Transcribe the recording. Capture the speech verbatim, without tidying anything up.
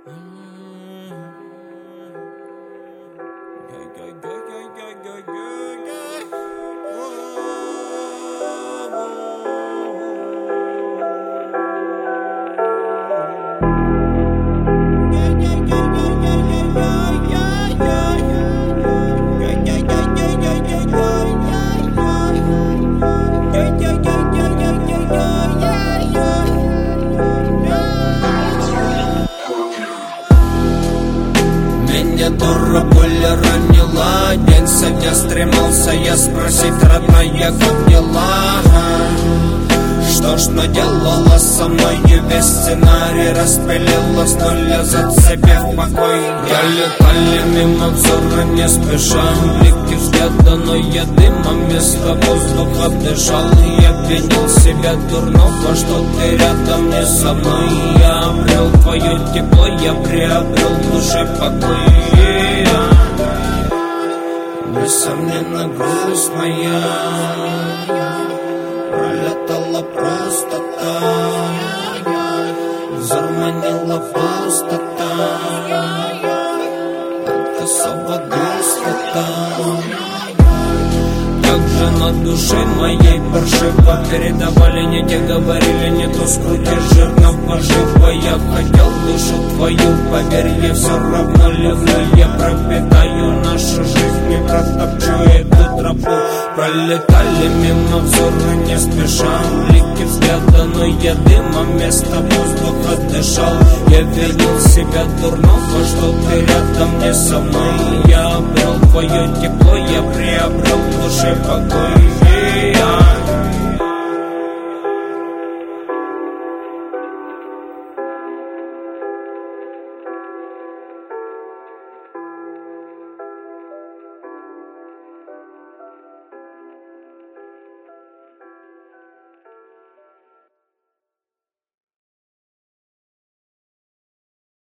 Меня дура более ранила. День со дня стремился я спросить, родная, как дела? Что ж наделала со мной, весь сценарий распилила, с нуля зацепив покой. Пролетали мимо взора не спеша, блики взгляда, но я дымом вместо воздуха дышал. Я винил себя дурного, что ты рядом не со мной. Я обрел твое тепло, я приобрел в душе покой. Несомненно, грусть моя пролетала просто так, взор манила пустота, от косого грустнота. Как же на душе моей паршиво, передавали не те, говорили не то, скрути жирно поживо. Я хотел душу твою, поверь, я все равно люблю. Я пропитаю нашу жизнь, не протопчу эту тропу. Пролетали мимо взора не спеша, блики взгляда, но я дымом вместо воздуха дышал. Я видел себя дурного, что ты рядом не со мной. Я обрел твое тепло, я приобрел в душе покой.